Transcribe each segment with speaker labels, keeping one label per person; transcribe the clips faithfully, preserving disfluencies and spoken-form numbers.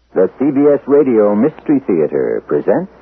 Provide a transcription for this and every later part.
Speaker 1: The C B S Radio Mystery Theater presents...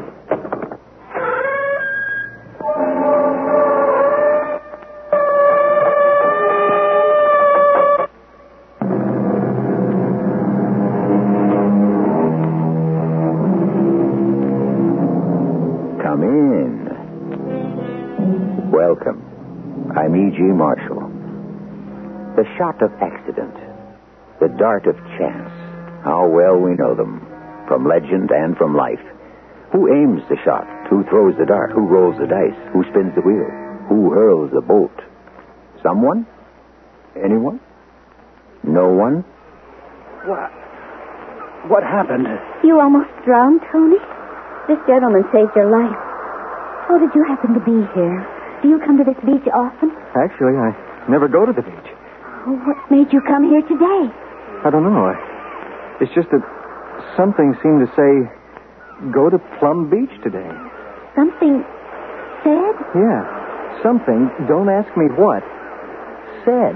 Speaker 1: Come in. Welcome. I'm E G. Marshall. The shot of accident. The dart of chance. How well we know them, from legend and from life. Who aims the shot? Who throws the dart? Who rolls the dice? Who spins the wheel? Who hurls the bolt? Someone? Anyone? No one?
Speaker 2: What? What happened?
Speaker 3: You almost drowned, Tony? This gentleman saved your life. How did you happen to be here? Do you come to this beach often?
Speaker 2: Actually, I never go to the beach.
Speaker 3: Oh, what made you come here today?
Speaker 2: I don't know. I... It's just that something seemed to say, go to Plum Beach today.
Speaker 3: Something said?
Speaker 2: Yeah, something, don't ask me what, said.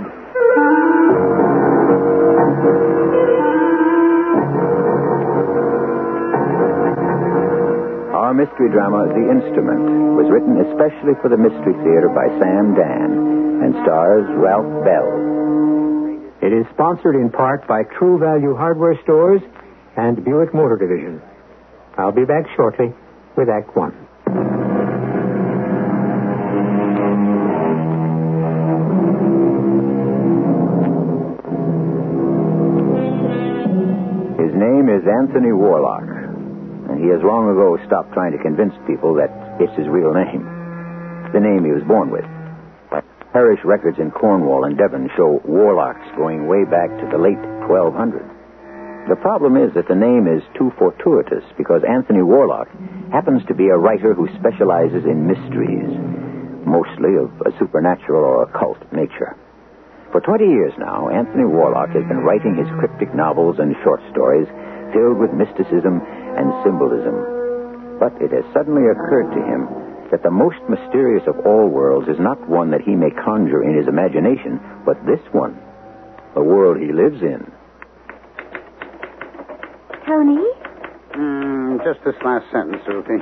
Speaker 1: Our mystery drama, The Instrument, was written especially for the Mystery Theater by Sam Dan and stars Ralph Bell.
Speaker 4: It is sponsored in part by True Value Hardware Stores and Buick Motor Division. I'll be back shortly with Act One.
Speaker 1: His name is Anthony Warlock, and he has long ago stopped trying to convince people that it's his real name, the name he was born with. Parish records in Cornwall and Devon show Warlocks going way back to the late twelve hundreds. The problem is that the name is too fortuitous because Anthony Warlock happens to be a writer who specializes in mysteries, mostly of a supernatural or occult nature. For twenty years now, Anthony Warlock has been writing his cryptic novels and short stories filled with mysticism and symbolism. But it has suddenly occurred to him that the most mysterious of all worlds is not one that he may conjure in his imagination, but this one, the world he lives in.
Speaker 3: Tony?
Speaker 5: Mm, just this last sentence, Ruthie.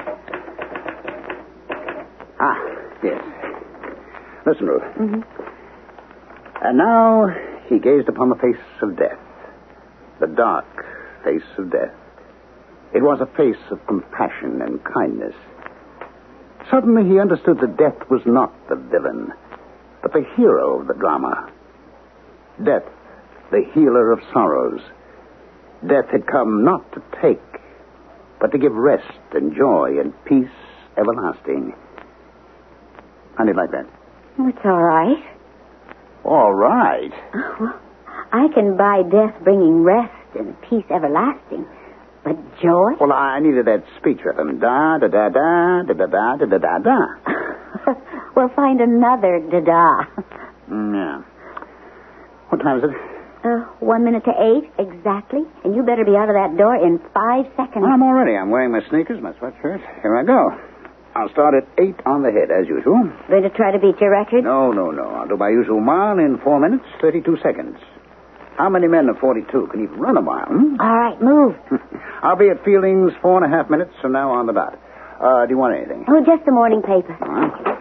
Speaker 5: Ah, yes. Listen, Ruth.
Speaker 3: Mm-hmm.
Speaker 5: And now he gazed upon the face of death, the dark face of death. It was a face of compassion and kindness. Suddenly he understood that death was not the villain, but the hero of the drama. Death, the healer of sorrows. Death had come not to take, but to give rest and joy and peace everlasting. How do you like that?
Speaker 3: It's all right.
Speaker 5: All right.
Speaker 3: Oh, well, I can buy death bringing rest and peace everlasting. But joy?
Speaker 5: Well, I needed that speech rhythm. Da, da, da, da, da, da, da, da, da, da, da.
Speaker 3: We'll find another da-da.
Speaker 5: Mm, yeah. What time is it?
Speaker 3: Uh, one minute to eight, exactly. And you better be out of that door in five seconds.
Speaker 5: Well, I'm all ready. I'm wearing my sneakers, my sweatshirt. Here I go. I'll start at eight on the head, as usual.
Speaker 3: Going to try to beat your record?
Speaker 5: No, no, no. I'll do my usual mile in four minutes, thirty-two seconds. How many men of forty-two can even run a mile? Hmm?
Speaker 3: All right, move.
Speaker 5: I'll be at Fielding's four and a half minutes from now on the dot. Uh, do you want anything?
Speaker 3: Oh, just the morning paper.
Speaker 5: Huh?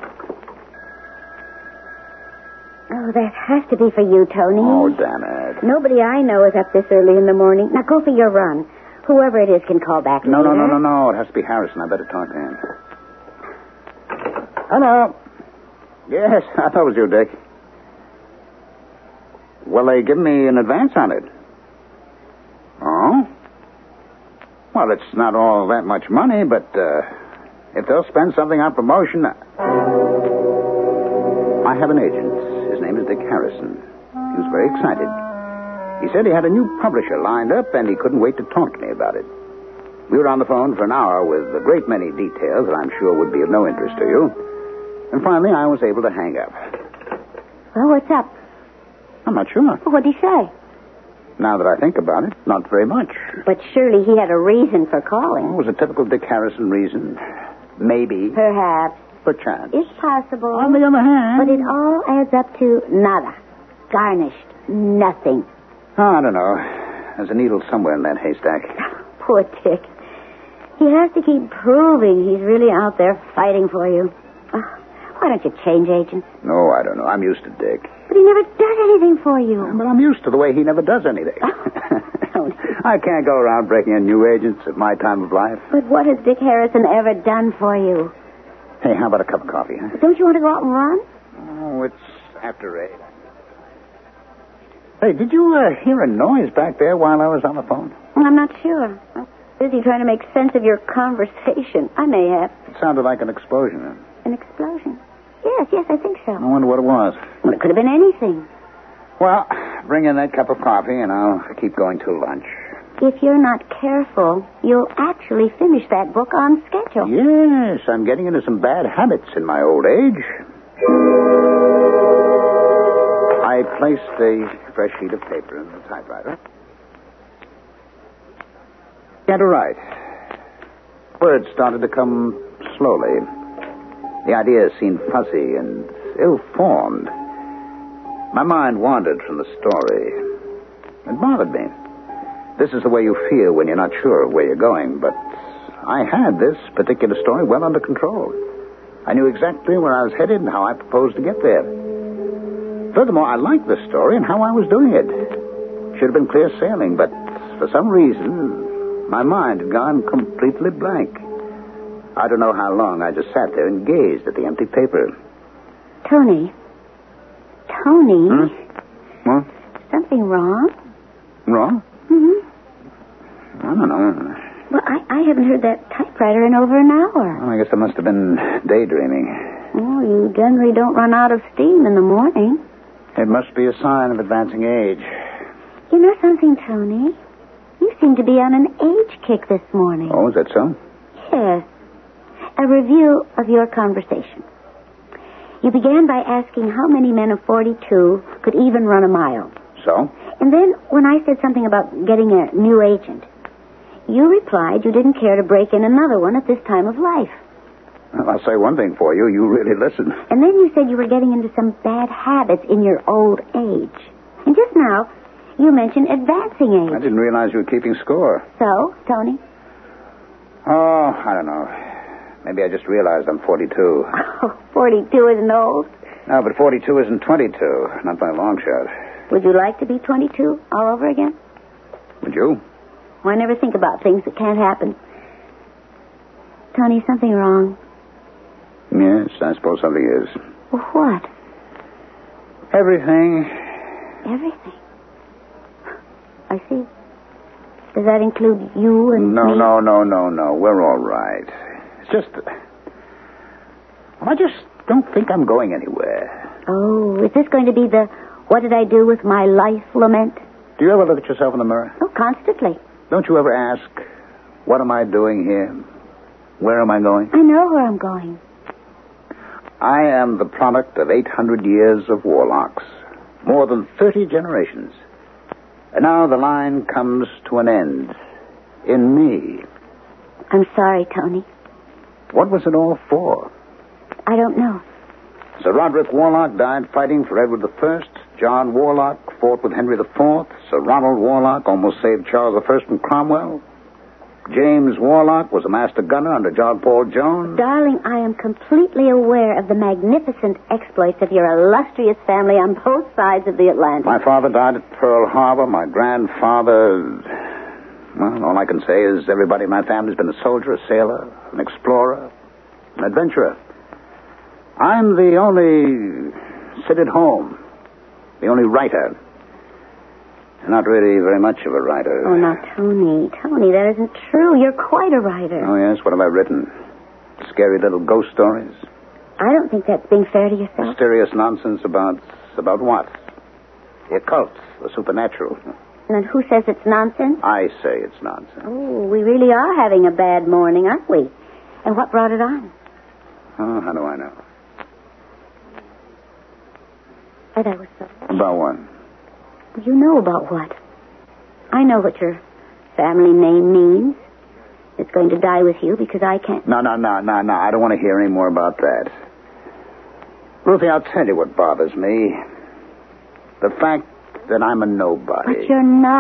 Speaker 3: Oh, that has to be for you, Tony.
Speaker 5: Oh, damn it.
Speaker 3: Nobody I know is up this early in the morning. Now go for your run. Whoever it is can call back
Speaker 5: No,
Speaker 3: later.
Speaker 5: no, no, no, no. It has to be Harrison. I better talk to him. Hello. Yes, I thought it was you, Dick. Well, they give me an advance on it. Oh? Well, it's not all that much money, but uh, if they'll spend something on promotion... I... I have an agent. His name is Dick Harrison. He was very excited. He said he had a new publisher lined up, and he couldn't wait to talk to me about it. We were on the phone for an hour with a great many details that I'm sure would be of no interest to you. And finally, I was able to hang up.
Speaker 3: Well, what's up?
Speaker 5: I'm not sure.
Speaker 3: What'd he say?
Speaker 5: Now that I think about it, not very much.
Speaker 3: But surely he had a reason for
Speaker 5: It
Speaker 3: calling.
Speaker 5: was a typical Dick Harrison reason. Maybe.
Speaker 3: Perhaps.
Speaker 5: Perchance.
Speaker 3: It's possible.
Speaker 5: On the other hand...
Speaker 3: But it all adds up to nada. Garnished. Nothing.
Speaker 5: Oh, I don't know. There's a needle somewhere in that haystack.
Speaker 3: Poor Dick. He has to keep proving he's really out there fighting for you. Oh, why don't you change agents?
Speaker 5: No, I don't know. I'm used to Dick.
Speaker 3: But he never does anything for you.
Speaker 5: But I'm used to the way he never does anything.
Speaker 3: Tony.
Speaker 5: I can't go around breaking in new agents at my time of life.
Speaker 3: But what has Dick Harrison ever done for you?
Speaker 5: Hey, how about a cup of coffee, huh?
Speaker 3: Don't you want to go out and run?
Speaker 5: Oh, it's after eight. Hey, did you uh, hear a noise back there while I was on the phone?
Speaker 3: I'm not sure. I'm busy trying to make sense of your conversation. I may have.
Speaker 5: It sounded like an explosion. Huh?
Speaker 3: An explosion? Yes, yes, I think so.
Speaker 5: I wonder what it was.
Speaker 3: Well, it could have been anything.
Speaker 5: Well, bring in that cup of coffee, and I'll keep going till lunch.
Speaker 3: If you're not careful, you'll actually finish that book on schedule.
Speaker 5: Yes, I'm getting into some bad habits in my old age. I placed a fresh sheet of paper in the typewriter. Began to write. Words started to come slowly. The ideas seemed fuzzy and ill-formed. My mind wandered from the story. It bothered me. This is the way you feel when you're not sure of where you're going, but I had this particular story well under control. I knew exactly where I was headed and how I proposed to get there. Furthermore, I liked the story and how I was doing it. Should have been clear sailing, but for some reason, my mind had gone completely blank. I don't know how long I just sat there and gazed at the empty paper.
Speaker 3: Tony. Tony?
Speaker 5: Hmm? What?
Speaker 3: Something wrong?
Speaker 5: Wrong?
Speaker 3: Mm-hmm.
Speaker 5: I don't know.
Speaker 3: Well, I, I haven't heard that typewriter in over an hour.
Speaker 5: Well, I guess I must have been daydreaming.
Speaker 3: Oh, you generally don't run out of steam in the morning.
Speaker 5: It must be a sign of advancing age.
Speaker 3: You know something, Tony? You seem to be on an age kick this morning.
Speaker 5: Oh, is that so?
Speaker 3: Yes. A review of your conversation. You began by asking how many men of forty-two could even run a mile.
Speaker 5: So?
Speaker 3: And then when I said something about getting a new agent, you replied you didn't care to break in another one at this time of life.
Speaker 5: Well, I'll say one thing for you. You really listen.
Speaker 3: And then you said you were getting into some bad habits in your old age. And just now, you mentioned advancing age.
Speaker 5: I didn't realize you were keeping score.
Speaker 3: So, Tony?
Speaker 5: Oh, I don't know. Maybe I just realized I'm forty-two.
Speaker 3: Oh, forty-two isn't old.
Speaker 5: No, but forty-two isn't twenty-two. Not by a long shot.
Speaker 3: Would you like to be twenty-two all over again?
Speaker 5: Would you?
Speaker 3: Why never think about things that can't happen? Tony, something wrong.
Speaker 5: Yes, I suppose something is.
Speaker 3: Well, what?
Speaker 5: Everything.
Speaker 3: Everything. I see. Does that include you and
Speaker 5: No,
Speaker 3: me?
Speaker 5: no, no, no, no. We're all right. It's just... Well, I just don't think I'm going anywhere.
Speaker 3: Oh, is this going to be the what did I do with my life lament?
Speaker 5: Do you ever look at yourself in the mirror?
Speaker 3: Oh, constantly.
Speaker 5: Don't you ever ask, what am I doing here? Where am I going?
Speaker 3: I know where I'm going.
Speaker 5: I am the product of eight hundred years of warlocks. More than thirty generations. And now the line comes to an end. In me.
Speaker 3: I'm sorry, Tony.
Speaker 5: What was it all for?
Speaker 3: I don't know.
Speaker 5: Sir Roderick Warlock died fighting for Edward the First. John Warlock fought with Henry the Fourth. Sir Ronald Warlock almost saved Charles the First from Cromwell. James Warlock was a master gunner under John Paul Jones.
Speaker 3: Darling, I am completely aware of the magnificent exploits of your illustrious family on both sides of the Atlantic.
Speaker 5: My father died at Pearl Harbor. My grandfather... Well, all I can say is everybody in my family's been a soldier, a sailor, an explorer, an adventurer. I'm the only sit at home, the only writer. Not really very much of a writer.
Speaker 3: Oh, now, Tony, Tony, that isn't true. You're quite a writer.
Speaker 5: Oh, yes? What have I written? Scary little ghost stories?
Speaker 3: I don't think that's being fair to yourself.
Speaker 5: Mysterious nonsense about... about what? The occult, the supernatural.
Speaker 3: And then who says it's nonsense?
Speaker 5: I say it's nonsense.
Speaker 3: Oh, we really are having a bad morning, aren't we? And what brought it on?
Speaker 5: Oh, how do I know?
Speaker 3: Oh, that was so...
Speaker 5: About what?
Speaker 3: You know about what? I know what your family name means. It's going to die with you because I can't...
Speaker 5: No, no, no, no, no. I don't want to hear any more about that. Ruthie, I'll tell you what bothers me. The fact that I'm a nobody.
Speaker 3: But you're not.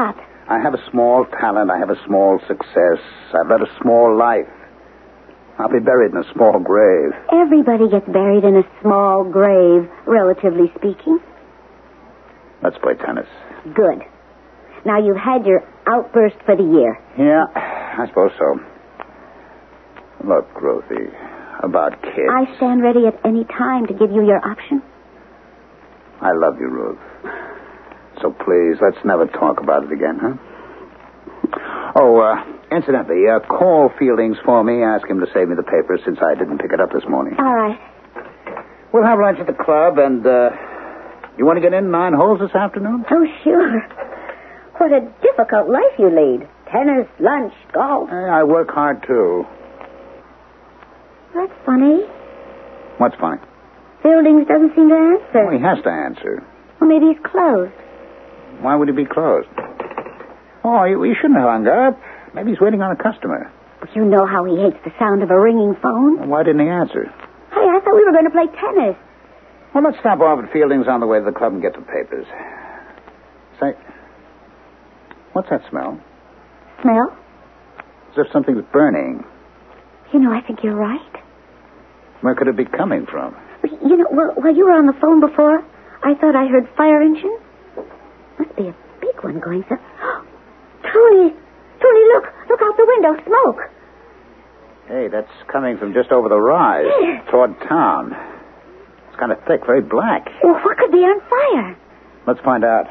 Speaker 5: I have a small talent. I have a small success. I've led a small life. I'll be buried in a small grave.
Speaker 3: Everybody gets buried in a small grave, relatively speaking.
Speaker 5: Let's play tennis.
Speaker 3: Good. Now you've had your outburst for the year.
Speaker 5: Yeah, I suppose so. Look, Ruthie, about kids.
Speaker 3: I stand ready at any time to give you your option.
Speaker 5: I love you, Ruth. So please, let's never talk about it again, huh? Oh, uh, incidentally, uh, call Fieldings for me. Ask him to save me the paper since I didn't pick it up this morning.
Speaker 3: All right.
Speaker 5: We'll have lunch at the club, and, uh, you want to get in nine holes this afternoon?
Speaker 3: Oh, sure. What a difficult life you lead. Tennis, lunch, golf.
Speaker 5: Hey, I work hard, too.
Speaker 3: That's funny.
Speaker 5: What's funny?
Speaker 3: Fieldings doesn't seem to answer.
Speaker 5: Well, he has to answer.
Speaker 3: Well, maybe he's closed.
Speaker 5: Why would he be closed? Oh, you, you shouldn't have hung up. Maybe he's waiting on a customer.
Speaker 3: But you know how he hates the sound of a ringing phone.
Speaker 5: Well, why didn't he answer?
Speaker 3: Hey, I thought we were going to play tennis.
Speaker 5: Well, let's stop off at Fieldings on the way to the club and get the papers. Say, what's that smell?
Speaker 3: Smell?
Speaker 5: As if something's burning.
Speaker 3: You know, I think you're right.
Speaker 5: Where could it be coming from?
Speaker 3: You know, well, while you were on the phone before, I thought I heard fire engine. Must be a big one going so... Tony! Tony, look! Look out the window. Smoke!
Speaker 5: Hey, that's coming from just over the rise.
Speaker 3: Yes.
Speaker 5: Toward town. It's kind of thick, very black.
Speaker 3: Well, what could be on fire?
Speaker 5: Let's find out.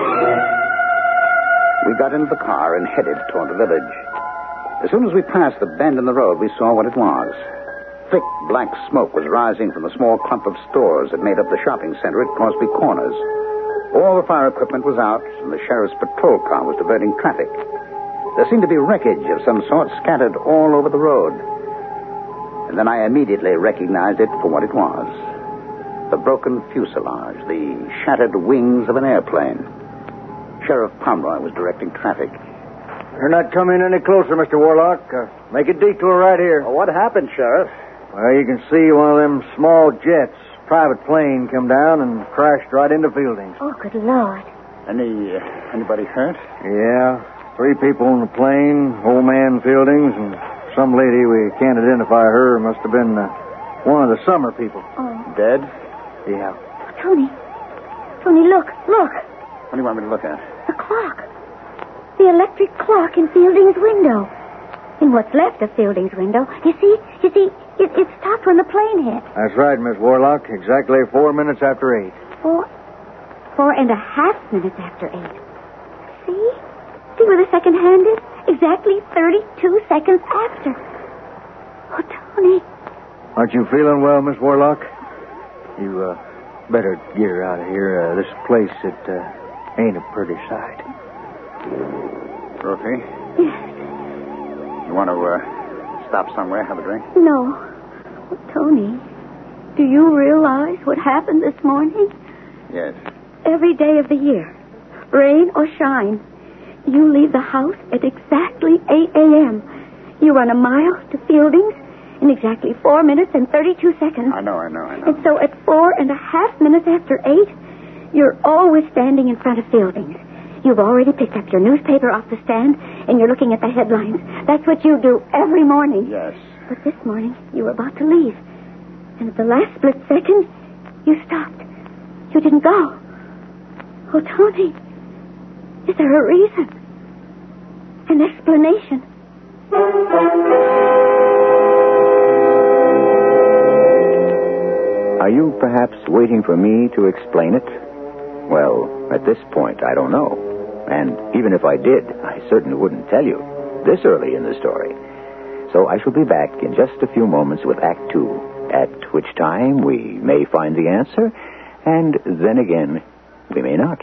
Speaker 5: We got into the car and headed toward the village. As soon as we passed the bend in the road, we saw what it was. Thick black smoke was rising from the small clump of stores that made up the shopping center at Crosby Corners. All the fire equipment was out, and the sheriff's patrol car was diverting traffic. There seemed to be wreckage of some sort scattered all over the road. And then I immediately recognized it for what it was. The broken fuselage, the shattered wings of an airplane. Sheriff Pomeroy was directing traffic.
Speaker 2: You're not coming any closer, Mister Warlock. Uh, make a detour right here.
Speaker 5: Well, what happened, Sheriff?
Speaker 2: Well, you can see one of them small jets, private plane, come down and crashed right into Fieldings.
Speaker 3: Oh, good Lord.
Speaker 5: Any, uh, anybody hurt?
Speaker 2: Yeah, three people in the plane, old man Fieldings, and some lady, we can't identify her, must have been uh, one of the summer people.
Speaker 3: Oh.
Speaker 5: Dead?
Speaker 2: Yeah.
Speaker 3: Oh, Tony. Tony, look, look.
Speaker 5: What do you want me to look at?
Speaker 3: The clock. The electric clock in Fielding's window. In what's left of Fielding's window. You see, you see, it, it stopped when the plane hit.
Speaker 2: That's right, Miss Warlock. Exactly four minutes after eight.
Speaker 3: Four, four and a half minutes after eight. See? See where the second hand is? Exactly thirty-two seconds after. Oh, Tony.
Speaker 2: Aren't you feeling well, Miss Warlock? You, uh, better get her out of here. Uh, this place, it, uh, ain't a pretty sight.
Speaker 5: Ruthie?
Speaker 3: Yes.
Speaker 5: You want to, uh, stop somewhere, have a drink?
Speaker 3: No. Oh, Tony, do you realize what happened this morning?
Speaker 5: Yes.
Speaker 3: Every day of the year, rain or shine, you leave the house at exactly eight a.m. You run a mile to Fieldings in exactly four minutes and thirty-two seconds.
Speaker 5: I know, I know, I know.
Speaker 3: And so at four and a half minutes after eight, you're always standing in front of Fieldings. You've already picked up your newspaper off the stand, and you're looking at the headlines. That's what you do every morning.
Speaker 5: Yes.
Speaker 3: But this morning, you were about to leave. And at the last split second, you stopped. You didn't go. Oh, Tony, is there a reason? An explanation?
Speaker 1: Are you perhaps waiting for me to explain it? Well, at this point, I don't know. And even if I did, I certainly wouldn't tell you this early in the story. So I shall be back in just a few moments with Act Two, at which time we may find the answer, and then again, we may not.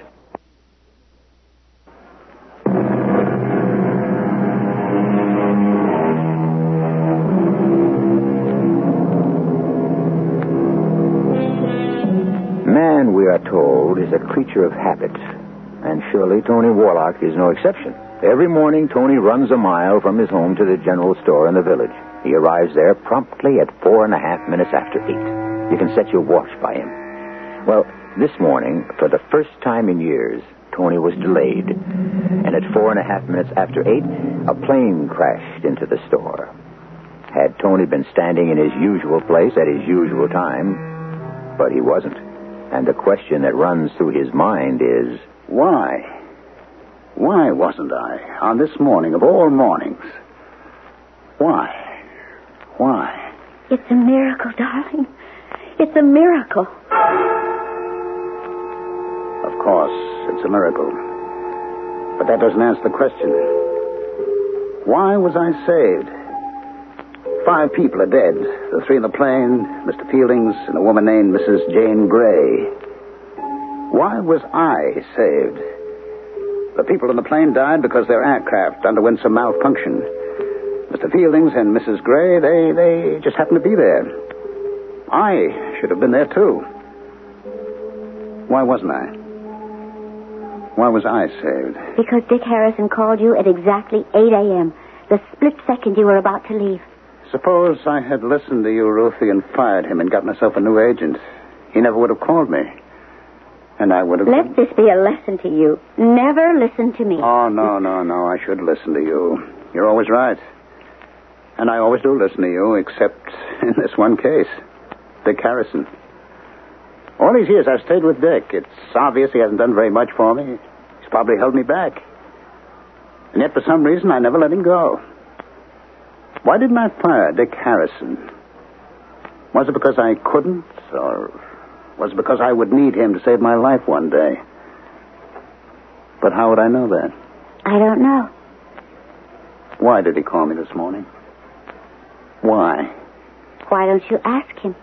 Speaker 1: Man, we are told, is a creature of habit. And surely Tony Warlock is no exception. Every morning, Tony runs a mile from his home to the general store in the village. He arrives there promptly at four and a half minutes after eight. You can set your watch by him. Well, this morning, for the first time in years, Tony was delayed. And at four and a half minutes after eight, a plane crashed into the store. Had Tony been standing in his usual place at his usual time, but he wasn't. And the question that runs through his mind is,
Speaker 5: why? Why wasn't I on this morning of all mornings? Why? Why?
Speaker 3: It's a miracle, darling. It's a miracle.
Speaker 5: Of course, it's a miracle. But that doesn't answer the question. Why was I saved? Five people are dead. The three in the plane, Mister Fieldings, and a woman named Missus Jane Gray. Why was I saved? The people in the plane died because their aircraft underwent some malfunction. Mister Fieldings and Missus Gray, they, they just happened to be there. I should have been there, too. Why wasn't I? Why was I saved?
Speaker 3: Because Dick Harrison called you at exactly eight a.m., the split second you were about to leave.
Speaker 5: Suppose I had listened to you, Ruthie, and fired him and got myself a new agent. He never would have called me. And I would have...
Speaker 3: Let this be a lesson to you. Never listen to me.
Speaker 5: Oh, no, no, no. I should listen to you. You're always right. And I always do listen to you, except in this one case. Dick Harrison. All these years I've stayed with Dick. It's obvious he hasn't done very much for me. He's probably held me back. And yet, for some reason, I never let him go. Why didn't I fire Dick Harrison? Was it because I couldn't, or was it because I would need him to save my life one day? But how would I know that?
Speaker 3: I don't know.
Speaker 5: Why did he call me this morning? Why?
Speaker 3: Why don't you ask him?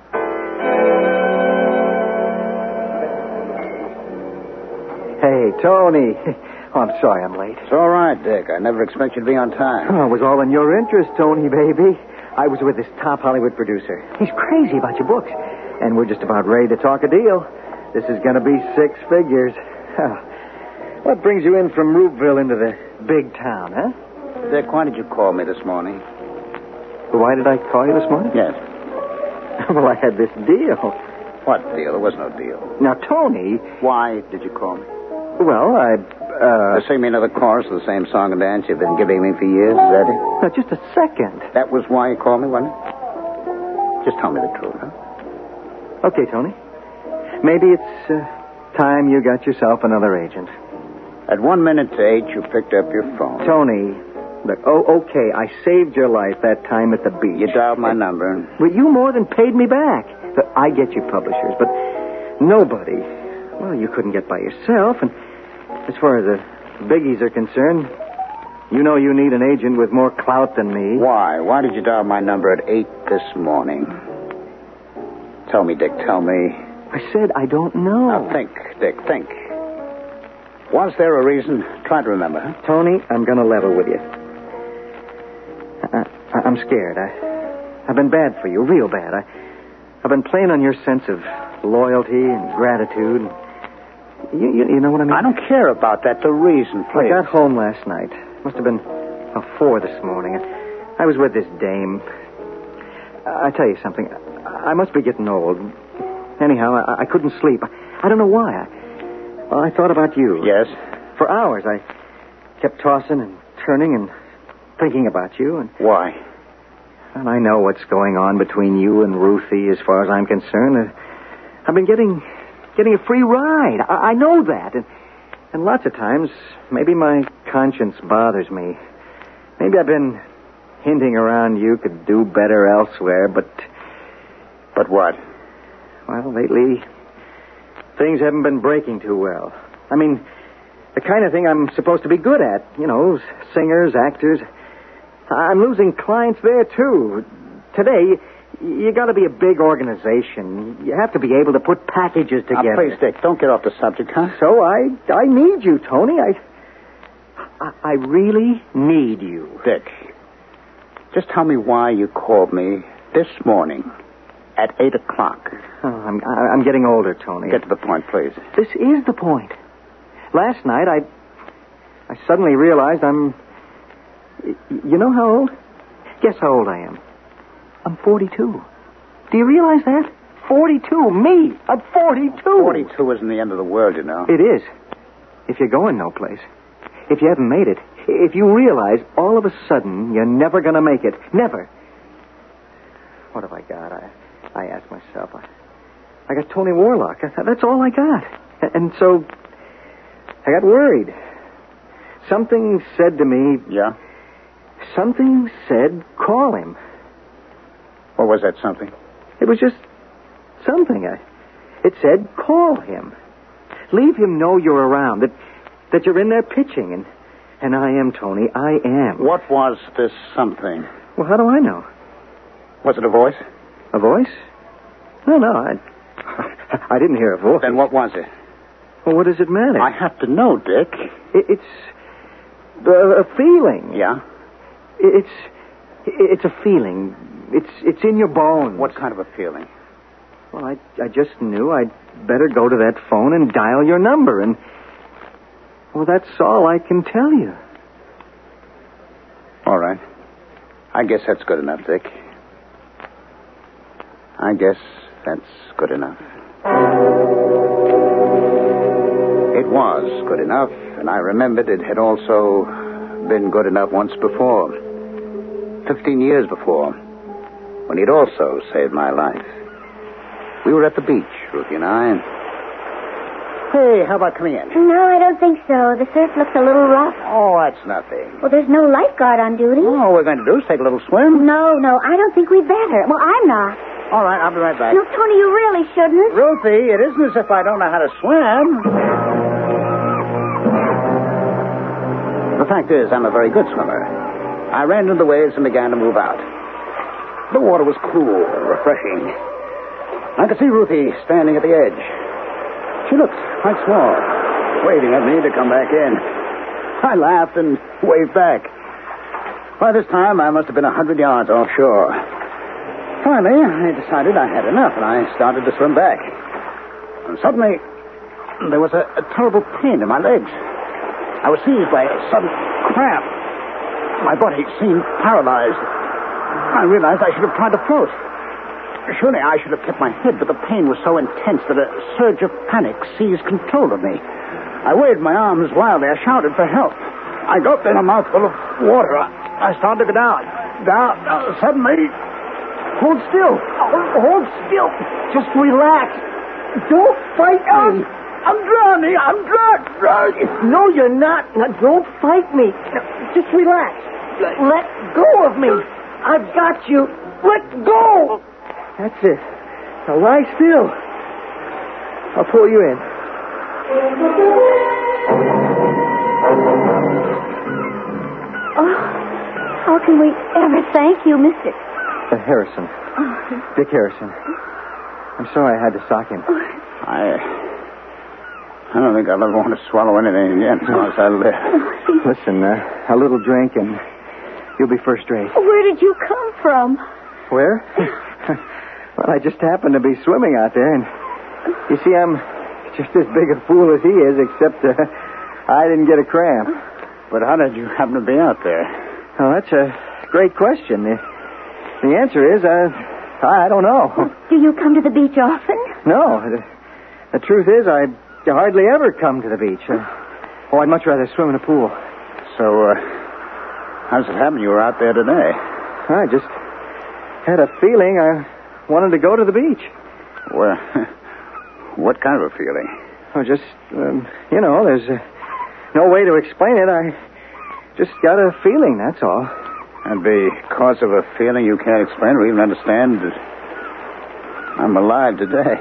Speaker 2: Hey, Tony. Oh, I'm sorry I'm late.
Speaker 5: It's all right, Dick. I never expect you to be on time.
Speaker 2: Oh, it was all in your interest, Tony, baby. I was with this top Hollywood producer. He's crazy about your books. And we're just about ready to talk a deal. This is going to be six figures. What brings you in from Rubeville into the big town, huh?
Speaker 5: Dick, why did you call me this morning?
Speaker 2: Why did I call you this morning?
Speaker 5: Yes.
Speaker 2: Well, I had this deal.
Speaker 5: What deal? There was no deal.
Speaker 2: Now, Tony...
Speaker 5: Why did you call me?
Speaker 2: Well, I... Uh...
Speaker 5: To sing me another chorus of the same song and dance you've been giving me for years, is that it?
Speaker 2: Now, just a second.
Speaker 5: That was why you called me, wasn't it? Just tell me the truth, huh?
Speaker 2: Okay, Tony. Maybe it's uh, time you got yourself another agent.
Speaker 5: At one minute to eight, you picked up your phone.
Speaker 2: Tony, look, oh, okay, I saved your life that time at the beach.
Speaker 5: You dialed my number.
Speaker 2: Well, you more than paid me back. Look, I get you publishers, but nobody. Well, you couldn't get by yourself, and as far as the biggies are concerned, you know you need an agent with more clout than me.
Speaker 5: Why? Why did you dial my number at eight this morning? Tell me, Dick, tell me.
Speaker 2: I said I don't know.
Speaker 5: Now, think, Dick, think. Was there a reason? Try to remember, huh?
Speaker 2: Tony, I'm going to level with you. I, I, I'm scared. I, I've been bad for you, real bad. I, I've been playing on your sense of loyalty and gratitude. You, you, you know what I mean?
Speaker 5: I don't care about that. The reason, please.
Speaker 2: I got home last night. Must have been oh, four this morning. I was with this dame. I tell you something. I must be getting old. Anyhow, I, I couldn't sleep. I don't know why. I, well, I thought about you.
Speaker 5: Yes?
Speaker 2: For hours, I kept tossing and turning and thinking about you. And
Speaker 5: why?
Speaker 2: And I know what's going on between you and Ruthie as far as I'm concerned. Uh, I've been getting getting a free ride. I, I know that. And, and lots of times, maybe my conscience bothers me. Maybe I've been hinting around you could do better elsewhere, but...
Speaker 5: But what?
Speaker 2: Well, lately, things haven't been breaking too well. I mean, the kind of thing I'm supposed to be good at. You know, singers, actors. I'm losing clients there, too. Today, you got to be a big organization. You have to be able to put packages together.
Speaker 5: Now, please, Dick, don't get off the subject, huh?
Speaker 2: So I I need you, Tony. I, I, I really need you.
Speaker 5: Dick, just tell me why you called me this morning at eight o'clock.
Speaker 2: Oh, I'm, I'm getting older, Tony.
Speaker 5: Get to the point, please.
Speaker 2: This is the point. Last night, I, I suddenly realized I'm... You know how old? Guess how old I am. I'm forty-two. Do you realize that? forty-two. Me. I'm forty-two.
Speaker 5: forty-two isn't the end of the world, you know.
Speaker 2: It is. if you're going no place, if you haven't made it, if you realize all of a sudden you're never going to make it, never. What have I got? I, I asked myself. I, I got Tony Warlock. That's all I got. And so I got worried. Something said to me...
Speaker 5: Yeah?
Speaker 2: Something said, call him.
Speaker 5: What was that something?
Speaker 2: It was just something. I, it said, call him. Leave him know you're around, that that you're in there pitching. And, and I am, Tony. I am.
Speaker 5: What was this something?
Speaker 2: Well, how do I know?
Speaker 5: Was it a voice?
Speaker 2: A voice? No, no, I, I didn't hear a voice.
Speaker 5: Then what was it?
Speaker 2: Well, what does it matter?
Speaker 5: I have to know, Dick.
Speaker 2: It, it's a, a feeling.
Speaker 5: Yeah?
Speaker 2: It's it's a feeling. It's it's in your bones.
Speaker 5: What kind of a feeling?
Speaker 2: Well, I I just knew I'd better go to that phone and dial your number, and well, that's all I can tell you.
Speaker 5: All right. I guess that's good enough, Dick. I guess that's good enough. It was good enough, and I remembered it had also been good enough once before. Fifteen years before, when he'd also saved my life. We were at the beach, Ruthie and I. Hey, how about coming in?
Speaker 3: No, I don't think so. The surf looks a little rough.
Speaker 5: Oh, that's nothing.
Speaker 3: Well, there's no lifeguard on duty.
Speaker 5: All we're going to do is take a little swim.
Speaker 3: No, no, I don't think we'd better. Well, I'm not.
Speaker 5: All right, I'll be right back.
Speaker 3: No, Tony, you really shouldn't.
Speaker 5: Ruthie, it isn't as if I don't know how to swim. The fact is, I'm a very good swimmer. I ran into the waves and began to move out. The water was cool and refreshing. I could see Ruthie standing at the edge. She looked quite small, waving at me to come back in. I laughed and waved back. By this time, I must have been a hundred yards offshore. Finally, I decided I had enough, and I started to swim back. And suddenly, there was a, a terrible pain in my legs. I was seized by a sudden cramp. My body seemed paralyzed. I realized I should have tried to float. Surely I should have kept my head, but the pain was so intense that a surge of panic seized control of me. I waved my arms wildly. I shouted for help. I gulped in a mouthful of water. I, I started to go down. Down. Uh, suddenly... Hold still. Hold still. Just relax. Don't fight me. I'm drowning. I'm drowning.
Speaker 2: No, you're not. Now, don't fight me. Now, just relax. Let go of me. I've got you. Let go. That's it. Now lie still. I'll pull you in.
Speaker 3: Oh, how can we ever thank you, Mister
Speaker 2: Uh, Harrison.
Speaker 3: Oh.
Speaker 2: Dick Harrison. I'm sorry I had to sock him.
Speaker 5: I... I don't think I'll ever want to swallow anything again as long as I live.
Speaker 2: Listen, uh, a little drink and you'll be first rate.
Speaker 3: Where did you come from?
Speaker 2: Where? Well, I just happened to be swimming out there, and you see, I'm just as big a fool as he is, except uh, I didn't get a cramp.
Speaker 5: But how did you happen to be out there?
Speaker 2: Oh, that's a great question. The, the answer is, uh, I don't know.
Speaker 3: Do you come to the beach often?
Speaker 2: No. The, the truth is, I hardly ever come to the beach. Uh, oh, I'd much rather swim in a pool.
Speaker 5: So, uh, how does it happen you were out there today?
Speaker 2: I just had a feeling I wanted to go to the beach.
Speaker 5: Well, what kind of a feeling?
Speaker 2: Oh, just, um, you know, there's uh, no way to explain it. I just got a feeling, that's all.
Speaker 5: And because of a feeling you can't explain or even understand, I'm alive today.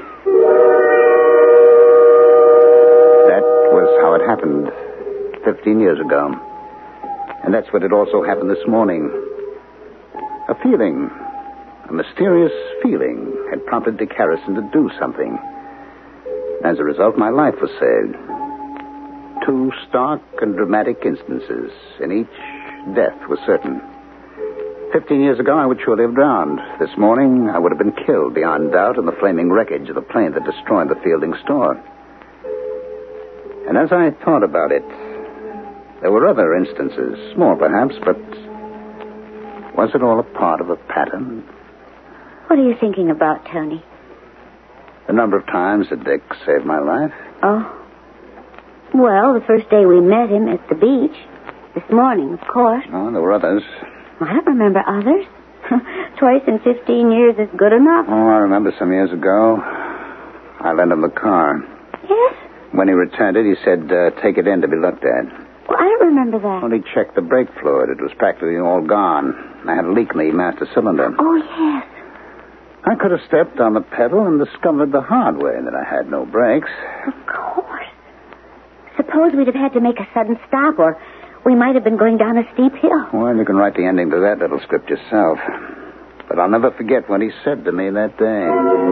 Speaker 5: That was how it happened fifteen years ago. And that's what had also happened this morning. A feeling, a mysterious feeling, had prompted Dick Harrison to do something. As a result, my life was saved. Two stark and dramatic instances. In each, death was certain. Fifteen years ago, I would surely have drowned. This morning, I would have been killed beyond doubt in the flaming wreckage of the plane that destroyed the Fielding store. And as I thought about it, there were other instances, small perhaps, but was it all a part of a pattern?
Speaker 3: What are you thinking about, Tony?
Speaker 5: The number of times that Dick saved my life.
Speaker 3: Oh? Well, the first day we met him at the beach. This morning, of course.
Speaker 5: Oh, there were others.
Speaker 3: I don't remember others. Twice in fifteen years is good enough.
Speaker 5: Oh, I remember some years ago. I lent him the car.
Speaker 3: Yes?
Speaker 5: When he returned it, he said, uh, take it in to be looked at.
Speaker 3: Well, I don't remember that.
Speaker 5: Well, he checked the brake fluid. It was practically all gone. I had a leak in the master cylinder.
Speaker 3: Oh, yes.
Speaker 5: I could have stepped on the pedal and discovered the hard way that I had no brakes.
Speaker 3: Of course. Suppose we'd have had to make a sudden stop, or we might have been going down a steep hill.
Speaker 5: Well, you can write the ending to that little script yourself. But I'll never forget what he said to me that day.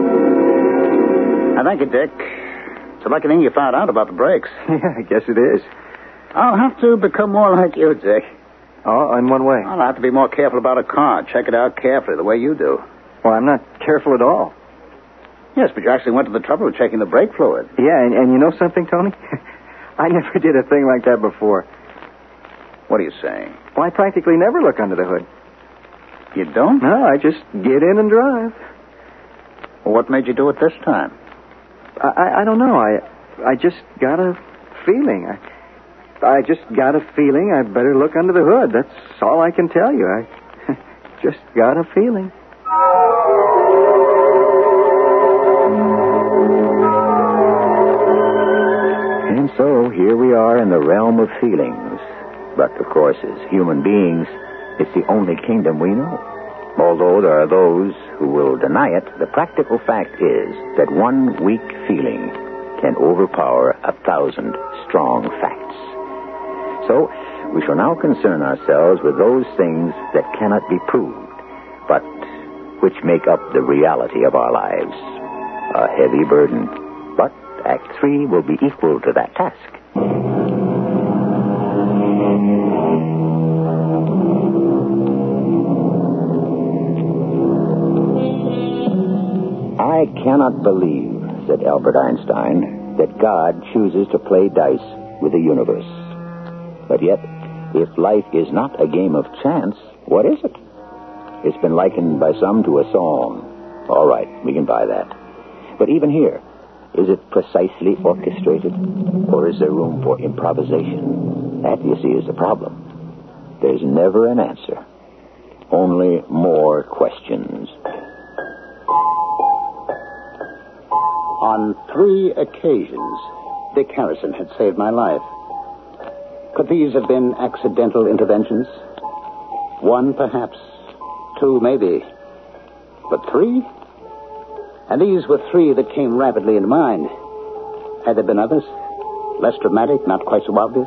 Speaker 5: I thank you, Dick. It's a lucky thing you found out about the brakes.
Speaker 2: Yeah, I guess it is.
Speaker 5: I'll have to become more like you, Dick.
Speaker 2: Oh, in one way?
Speaker 5: I'll have to be more careful about a car. Check it out carefully, the way you do.
Speaker 2: Well, I'm not careful at all.
Speaker 5: Yes, but you actually went to the trouble of checking the brake fluid.
Speaker 2: Yeah, and, and you know something, Tony? I never did a thing like that before.
Speaker 5: What are you saying?
Speaker 2: Well, I practically never look under the hood.
Speaker 5: You don't?
Speaker 2: No, I just get in and drive.
Speaker 5: Well, what made you do it this time?
Speaker 2: I, I, I don't know. I I just got a feeling. I, I just got a feeling I better look under the hood. That's all I can tell you. I just got a feeling.
Speaker 1: And so here we are in the realm of feelings. But, of course, as human beings, it's the only kingdom we know. Although there are those who will deny it, the practical fact is that one weak feeling can overpower a thousand strong facts. So, we shall now concern ourselves with those things that cannot be proved, but which make up the reality of our lives. A heavy burden. But Act Three will be equal to that task. I cannot believe, said Albert Einstein, that God chooses to play dice with the universe. But yet, if life is not a game of chance, what is it? It's been likened by some to a song. All right, we can buy that. But even here, is it precisely orchestrated? Or is there room for improvisation? That, you see, is the problem. There's never an answer. Only more questions.
Speaker 5: On three occasions, Dick Harrison had saved my life. Could these have been accidental interventions? One, perhaps. Two, maybe. But three? And these were three that came rapidly into mind. Had there been others? Less dramatic, not quite so obvious?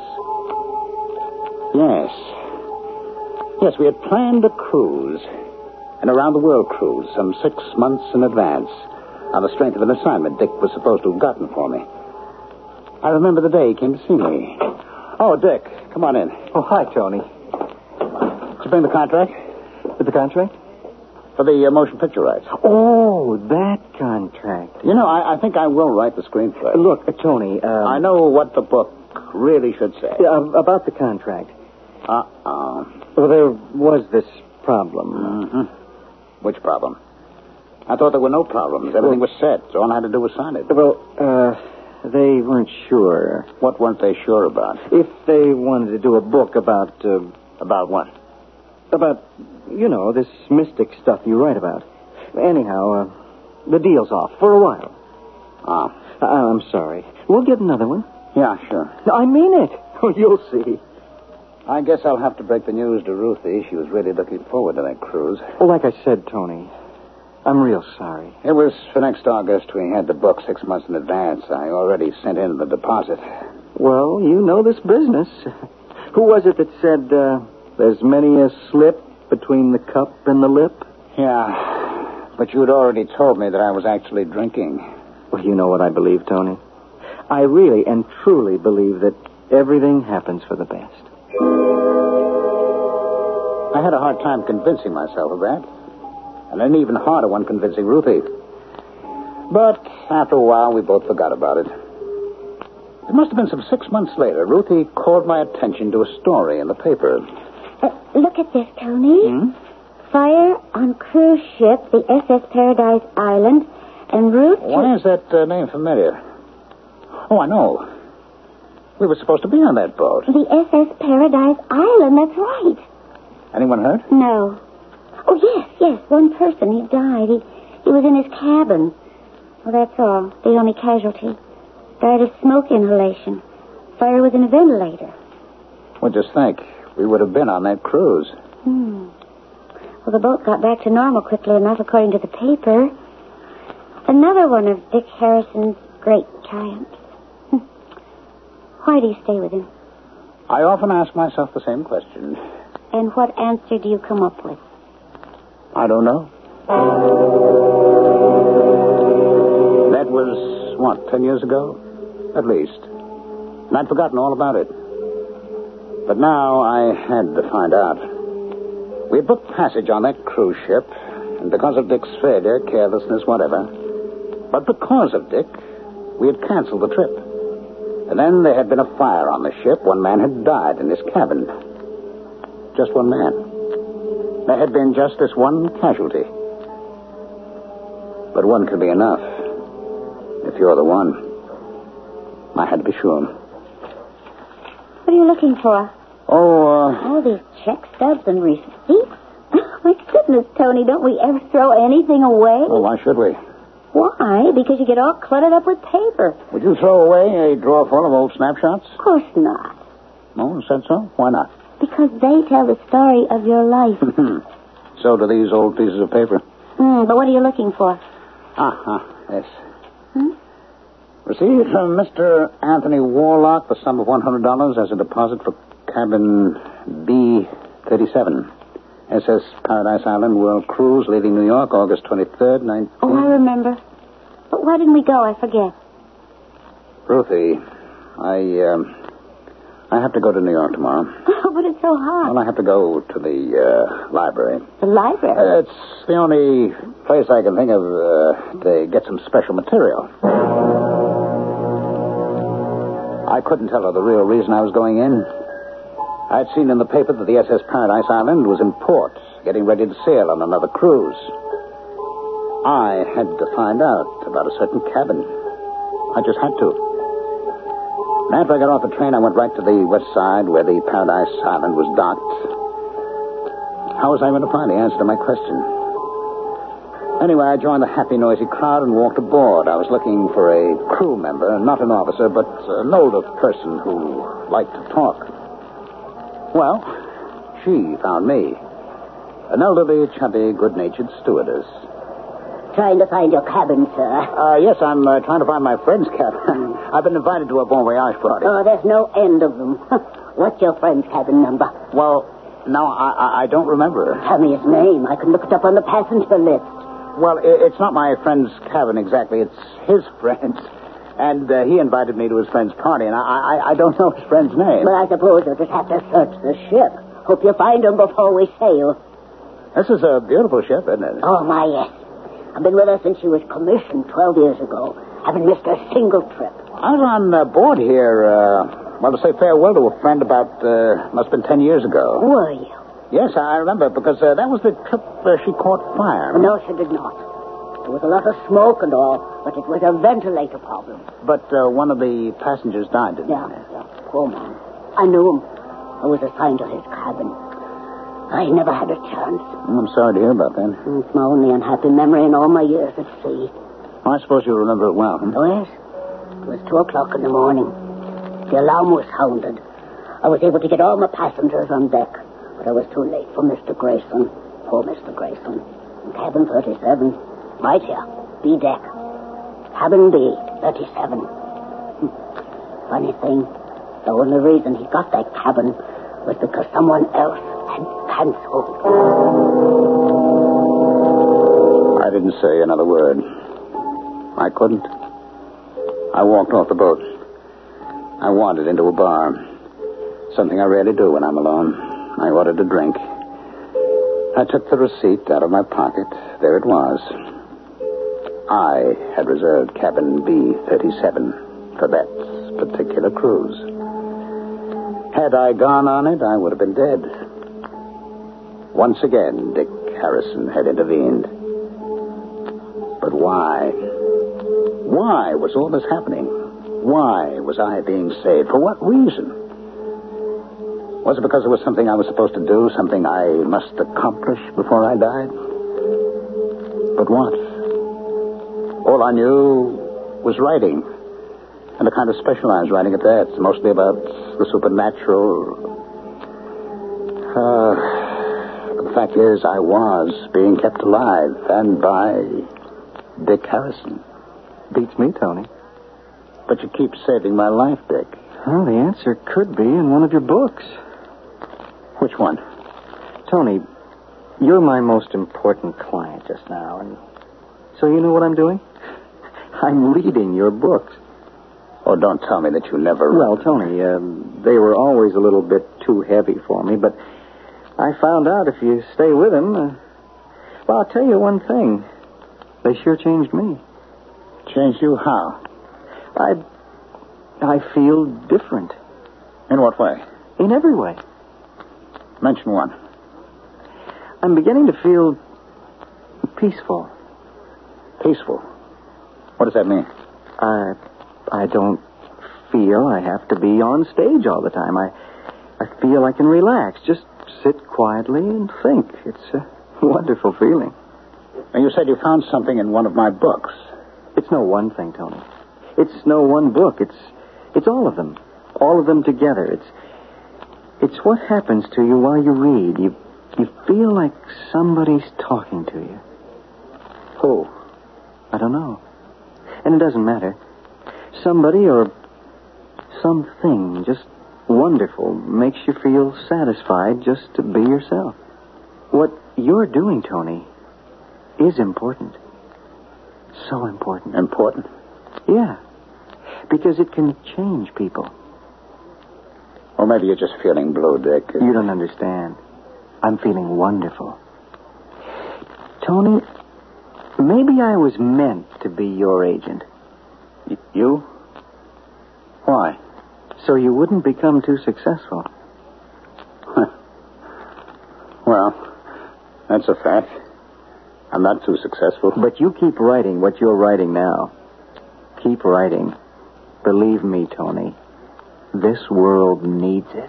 Speaker 5: Yes. Yes, we had planned a cruise. An around-the-world cruise, some six months in advance, on the strength of an assignment Dick was supposed to have gotten for me. I remember the day he came to see me. Oh, Dick, come on in.
Speaker 2: Oh, hi, Tony.
Speaker 5: Did you bring the contract?
Speaker 2: With the contract?
Speaker 5: For the uh, motion picture rights.
Speaker 2: Oh, that contract.
Speaker 5: You know, I, I think I will write the screenplay.
Speaker 2: Look, uh, Tony, um...
Speaker 5: I know what the book really should say.
Speaker 2: Yeah, uh, about the contract.
Speaker 5: Uh-uh.
Speaker 2: Well, there was this problem.
Speaker 5: Mm-hmm. Which problem? I thought there were no problems. Everything well, was set, so all I had to do was sign it.
Speaker 2: Well, uh, they weren't sure.
Speaker 5: What weren't they sure about?
Speaker 2: If they wanted to do a book about... Uh,
Speaker 5: about what?
Speaker 2: About, you know, this mystic stuff you write about. Anyhow, uh, the deal's off for a while.
Speaker 5: Ah.
Speaker 2: Uh, I'm sorry. We'll get another one.
Speaker 5: Yeah, sure.
Speaker 2: I mean it. Oh, you'll see.
Speaker 5: I guess I'll have to break the news to Ruthie. She was really looking forward to that cruise.
Speaker 2: Well, like I said, Tony, I'm real sorry.
Speaker 5: It was for next August. We had the book six months in advance. I already sent in the deposit.
Speaker 2: Well, you know this business. Who was it that said, uh, there's many a slip between the cup and the lip?
Speaker 5: Yeah, but you'd already told me that I was actually drinking.
Speaker 2: Well, you know what I believe, Tony. I really and truly believe that everything happens for the best.
Speaker 5: I had a hard time convincing myself of that. And an even harder one convincing Ruthie. But after a while, we both forgot about it. It must have been some six months later. Ruthie called my attention to a story in the paper.
Speaker 3: Uh, look at this, Tony.
Speaker 5: Hmm?
Speaker 3: Fire on cruise ship, the S S Paradise Island, en route to...
Speaker 5: Why is that uh, name familiar? Oh, I know. We were supposed to be on that boat.
Speaker 3: The S S Paradise Island, that's right.
Speaker 5: Anyone hurt?
Speaker 3: No. Oh, yes, yes, one person. He died. He, he was in his cabin. Well, that's all. The only casualty. Died of smoke inhalation. Fire was in a ventilator.
Speaker 5: Well, just think. We would have been on that cruise.
Speaker 3: Hmm. Well, the boat got back to normal quickly enough, according to the paper. Another one of Dick Harrison's great triumphs. Why do you stay with him?
Speaker 5: I often ask myself the same question.
Speaker 3: And what answer do you come up with?
Speaker 5: I don't know. That was, what, ten years ago? At least. And I'd forgotten all about it. But now I had to find out. We had booked passage on that cruise ship, and because of Dick's failure, carelessness, whatever. But because of Dick, we had canceled the trip. And then there had been a fire on the ship. One man had died in his cabin. Just one man. There had been just this one casualty. But one could be enough. If you're the one. I had to be sure.
Speaker 3: What are you looking for?
Speaker 5: Oh, uh...
Speaker 3: All these check stubs and receipts. My goodness, Tony, don't we ever throw anything away?
Speaker 5: Well, why should we?
Speaker 3: Why? Because you get all cluttered up with paper.
Speaker 5: Would you throw away a drawer full of old snapshots?
Speaker 3: Of course not.
Speaker 5: No, said so? Why not?
Speaker 3: Because they tell the story of your life.
Speaker 5: So do these old pieces of paper.
Speaker 3: Mm, but what are you looking for?
Speaker 5: Ah, yes.
Speaker 3: Hmm?
Speaker 5: Received from Mister Anthony Warlock the sum of one hundred dollars as a deposit for cabin B thirty-seven. S S Paradise Island World Cruise leaving New York August twenty-third, nineteen...
Speaker 3: Oh, I remember. But why didn't we go? I forget.
Speaker 5: Ruthie, I, um... I have to go to New York tomorrow.
Speaker 3: Oh, but it's so hot.
Speaker 5: Well, I have to go to the uh, library.
Speaker 3: The library?
Speaker 5: Uh, it's the only place I can think of uh, to get some special material. I couldn't tell her the real reason I was going in. I'd seen in the paper that the S S Paradise Island was in port, getting ready to sail on another cruise. I had to find out about a certain cabin. I just had to. And after I got off the train, I went right to the west side where the Paradise Island was docked. How was I going to find the answer to my question? Anyway, I joined the happy, noisy crowd and walked aboard. I was looking for a crew member, not an officer, but an older person who liked to talk. Well, she found me. An elderly, chubby, good-natured stewardess.
Speaker 3: Trying to find your cabin, sir.
Speaker 5: Uh, yes, I'm uh, trying to find my friend's cabin. I've been invited to a bon voyage party.
Speaker 3: Oh, there's no end of them. What's your friend's cabin number?
Speaker 5: Well, no, I, I, I don't remember.
Speaker 3: Tell me his name. I can look it up on the passenger list.
Speaker 5: Well, it, it's not my friend's cabin exactly. It's his friend's. And uh, he invited me to his friend's party, and I, I, I don't know his friend's name.
Speaker 3: Well, I suppose you'll just have to search the ship. Hope you find him before we sail.
Speaker 5: This is a beautiful ship, isn't it?
Speaker 3: Oh, my, yes. I've been with her since she was commissioned twelve years ago. Haven't missed a single trip.
Speaker 5: I was on uh, board here, uh, well, to say farewell to a friend about, uh, must have been ten years ago.
Speaker 3: Were you?
Speaker 5: Yes, I remember, because uh, that was the trip uh, she caught fire.
Speaker 3: No, she did not. There was a lot of smoke and all, but it was a ventilator problem.
Speaker 5: But uh, one of the passengers died, didn't
Speaker 3: Yeah, yeah, poor man. I knew him. I was assigned to his cabin. I never had a chance.
Speaker 5: I'm sorry to hear about that.
Speaker 3: It's my only unhappy memory in all my years at sea.
Speaker 5: Well, I suppose you remember it well, huh?
Speaker 3: Oh, yes. It was two o'clock in the morning. The alarm was sounded. I was able to get all my passengers on deck, but I was too late for Mister Grayson. Poor Mister Grayson. In cabin thirty-seven. Right here. B deck. Cabin B, thirty-seven. Funny thing, the only reason he got that cabin was because someone else had canceled.
Speaker 5: I didn't say another word. I couldn't. I walked off the boat. I wandered into a bar. Something I rarely do when I'm alone. I ordered a drink. I took the receipt out of my pocket. There it was. I had reserved cabin B thirty-seven for that particular cruise. Had I gone on it, I would have been dead. Once again, Dick Harrison had intervened. But why? Why was all this happening? Why was I being saved? For what reason? Was it because there was something I was supposed to do, something I must accomplish before I died? But what? All I knew was writing, and a kind of specialized writing at that, mostly about the supernatural. Uh, but the fact is, I was being kept alive, and by Dick Harrison.
Speaker 2: Beats me, Tony.
Speaker 5: But you keep saving my life, Dick.
Speaker 2: Well, the answer could be in one of your books.
Speaker 5: Which one?
Speaker 2: Tony, you're my most important client just now, and so you know what I'm doing? I'm reading your books.
Speaker 5: Oh, don't tell me that you never...
Speaker 2: Well, Tony, um, they were always a little bit too heavy for me, but I found out if you stay with them... Uh, well, I'll tell you one thing. They sure changed me.
Speaker 5: Changed you how?
Speaker 2: I... I feel different.
Speaker 5: In what way?
Speaker 2: In every way.
Speaker 5: Mention one.
Speaker 2: I'm beginning to feel peaceful.
Speaker 5: Peaceful? What does that mean?
Speaker 2: I... I don't feel I have to be on stage all the time. I, I feel I can relax, just sit quietly and think. It's a wonderful feeling.
Speaker 5: And you said you found something in one of my books.
Speaker 2: It's no one thing, Tony. It's no one book. It's it's all of them. All of them together. It's it's what happens to you while you read. You you feel like somebody's talking to you.
Speaker 5: Who?
Speaker 2: I don't know. And it doesn't matter. Somebody or something just wonderful makes you feel satisfied just to be yourself. What you're doing, Tony, is important. So important.
Speaker 5: Important?
Speaker 2: Yeah. Because it can change people.
Speaker 5: Or maybe you're just feeling blue, Dick.
Speaker 2: You don't understand. I'm feeling wonderful. Tony, maybe I was meant to be your agent.
Speaker 5: Y- you? Why?
Speaker 2: So you wouldn't become too successful.
Speaker 5: Huh. Well, that's a fact. I'm not too successful.
Speaker 2: But you keep writing what you're writing now. Keep writing. Believe me, Tony. This world needs it.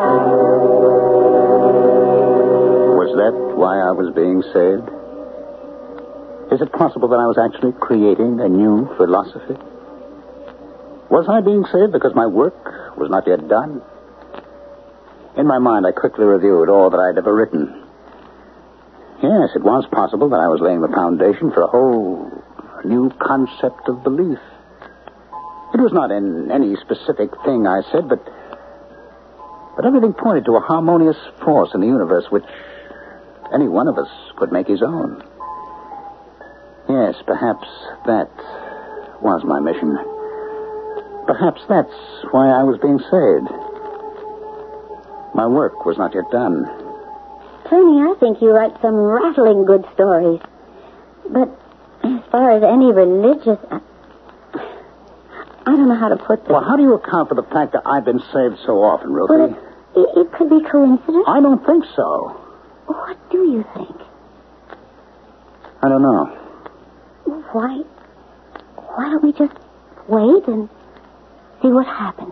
Speaker 5: Was that why I was being saved? Is it possible that I was actually creating a new philosophy? Was I being saved because my work was not yet done? In my mind, I quickly reviewed all that I'd ever written. Yes, it was possible that I was laying the foundation for a whole new concept of belief. It was not in any specific thing I said, but but everything pointed to a harmonious force in the universe which any one of us could make his own. Yes, perhaps that was my mission. Perhaps that's why I was being saved. My work was not yet done.
Speaker 3: Tony, I think you write some rattling good stories. But as far as any religious... I, I don't know how to put this.
Speaker 5: Well, how do you account for the fact that I've been saved so often, Ruthie?
Speaker 3: Well, it, it could be coincidence.
Speaker 5: I don't think so.
Speaker 3: What do you think?
Speaker 5: I don't know.
Speaker 3: Why... Why don't we just wait and see what happens?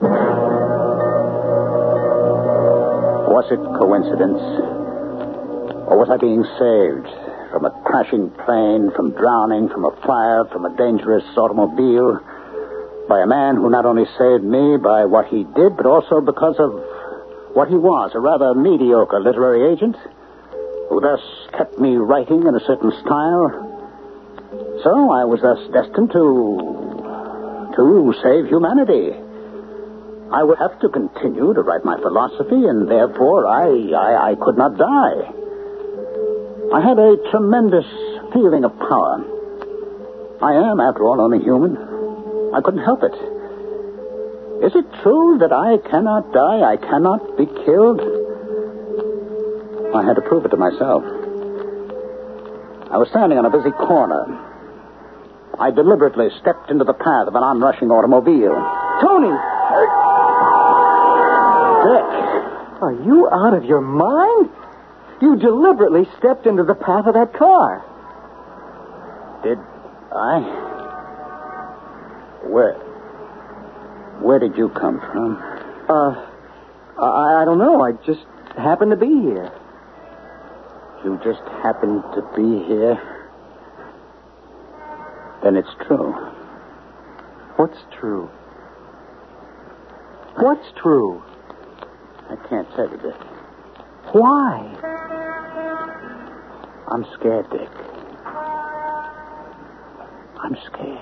Speaker 5: Was it coincidence? Or was I being saved from a crashing plane, from drowning, from a fire, from a dangerous automobile, by a man who not only saved me by what he did, but also because of what he was, a rather mediocre literary agent, who thus kept me writing in a certain style? So I was thus destined to... to save humanity. I would have to continue to write my philosophy, and therefore I, I, I could not die. I had a tremendous feeling of power. I am, after all, only human. I couldn't help it. Is it true that I cannot die? I cannot be killed? I had to prove it to myself. I was standing on a busy corner. I deliberately stepped into the path of an onrushing automobile.
Speaker 2: Tony!
Speaker 5: Dick!
Speaker 2: Are you out of your mind? You deliberately stepped into the path of that car.
Speaker 5: Did I? Where? Where did you come from?
Speaker 2: Uh, I, I don't know. I just happened to be here.
Speaker 5: You just happened to be here? Then it's true.
Speaker 2: What's true? What's true?
Speaker 5: I can't tell you, Dick.
Speaker 2: Why?
Speaker 5: I'm scared, Dick. I'm scared.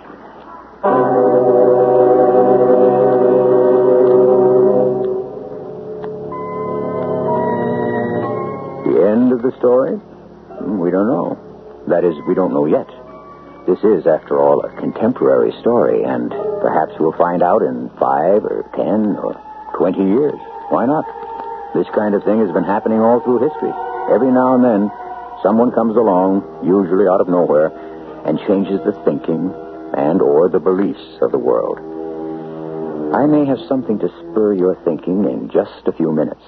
Speaker 1: The end of the story? We don't know. That is, we don't know yet. This is, after all, a contemporary story, and perhaps we'll find out in five or ten or twenty years. Why not? This kind of thing has been happening all through history. Every now and then, someone comes along, usually out of nowhere, and changes the thinking and or the beliefs of the world. I may have something to spur your thinking in just a few minutes.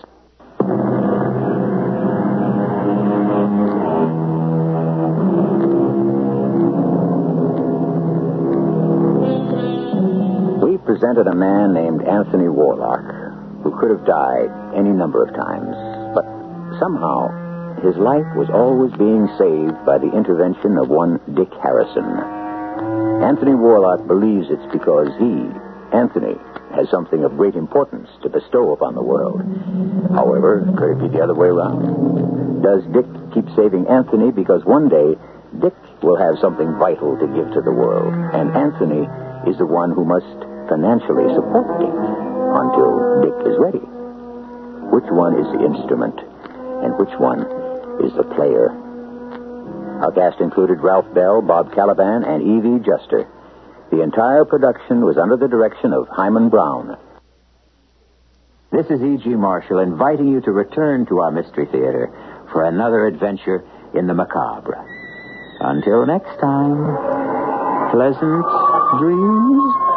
Speaker 1: We presented a man named Anthony Warlock, who could have died any number of times, but somehow his life was always being saved by the intervention of one Dick Harrison. Anthony Warlock believes it's because he, Anthony, has something of great importance to bestow upon the world. However, could it be the other way around? Does Dick keep saving Anthony because one day Dick will have something vital to give to the world, and Anthony is the one who must financially support Dick until Dick is ready? Which one is the instrument, and which one is the player? Our cast included Ralph Bell, Bob Caliban, and Evie Juster. The entire production was under the direction of Hyman Brown. This is E G. Marshall inviting you to return to our Mystery Theater for another adventure in the macabre. Until next time, pleasant dreams.